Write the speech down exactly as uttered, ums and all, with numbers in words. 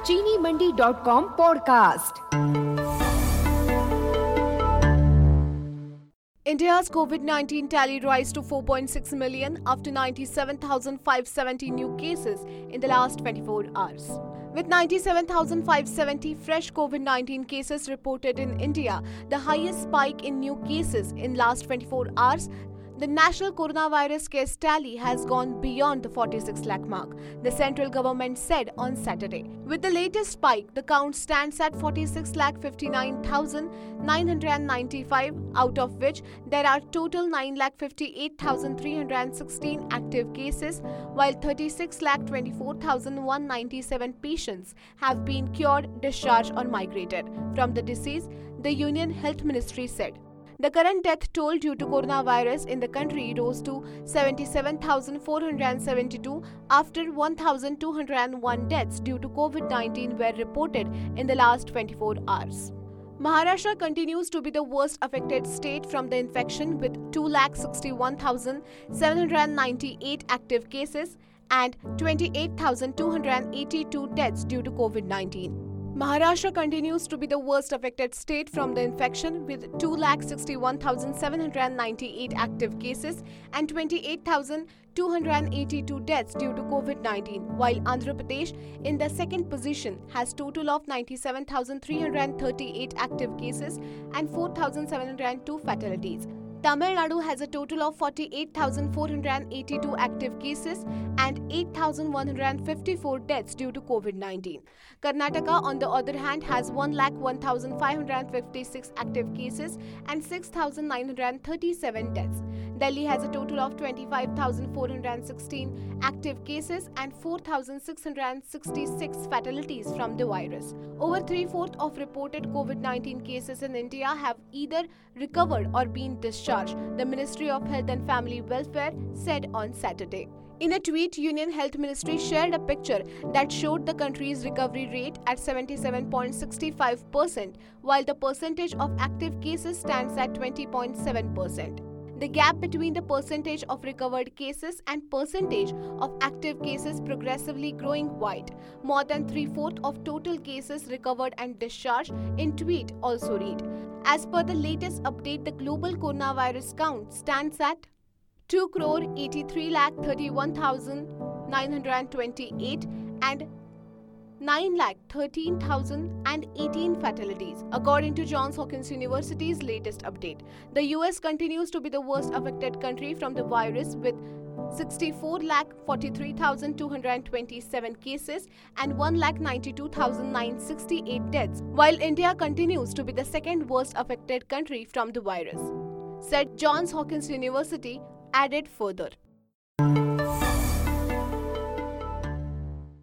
चीनी Mandi dot com podcast. India's COVID nineteen tally rise to four point six million after ninety-seven thousand five hundred seventy new cases in the last twenty-four hours. With ninety-seven thousand five hundred seventy fresh COVID nineteen cases reported in India, the highest spike in new cases in last twenty-four hours, the national coronavirus case tally has gone beyond the forty-six lakh mark, the central government said on Saturday. With the latest spike, the count stands at forty-six lakh fifty-nine thousand nine hundred ninety-five, out of which there are total nine lakh fifty-eight thousand three hundred sixteen active cases, while thirty-six lakh twenty-four thousand one hundred ninety-seven patients have been cured, discharged or migrated from the disease, the Union Health Ministry said. The current death toll due to coronavirus in the country rose to seventy-seven thousand four hundred seventy-two after one thousand two hundred one deaths due to COVID nineteen were reported in the last twenty-four hours. Maharashtra continues to be the worst affected state from the infection with two lakh sixty-one thousand seven hundred ninety-eight active cases and twenty-eight thousand two hundred eighty-two deaths due to COVID nineteen. Maharashtra continues to be the worst affected state from the infection with two lakh sixty-one thousand seven hundred ninety-eight active cases and twenty-eight thousand two hundred eighty-two deaths due to COVID nineteen, while Andhra Pradesh in the second position has total of ninety-seven thousand three hundred thirty-eight active cases and four thousand seven hundred two fatalities. Tamil Nadu has a total of forty-eight thousand four hundred eighty-two active cases and eight thousand one hundred fifty-four deaths due to COVID nineteen. Karnataka, on the other hand, has one lakh one thousand five hundred fifty-six active cases and six thousand nine hundred thirty-seven deaths. Delhi has a total of twenty-five thousand four hundred sixteen active cases and four thousand six hundred sixty-six fatalities from the virus. Over three-fourths of reported COVID nineteen cases in India have either recovered or been discharged, the Ministry of Health and Family Welfare said on Saturday. In a tweet, Union Health Ministry shared a picture that showed the country's recovery rate at seventy-seven point six five percent, while the percentage of active cases stands at twenty point seven percent. The gap between the percentage of recovered cases and percentage of active cases progressively growing wide. More than three-fourths of total cases recovered and discharged, in tweet also read. As per the latest update, the global coronavirus count stands at two crore eighty-three lakh thirty-one thousand nine hundred twenty-eight and nine lakh thirteen thousand eighteen fatalities, according to Johns Hopkins University's latest update. The U S continues to be the worst affected country from the virus with sixty-four lakh forty-three thousand two hundred twenty-seven cases and one lakh ninety-two thousand nine hundred sixty-eight deaths, while India continues to be the second worst affected country from the virus, said Johns Hopkins University, added further.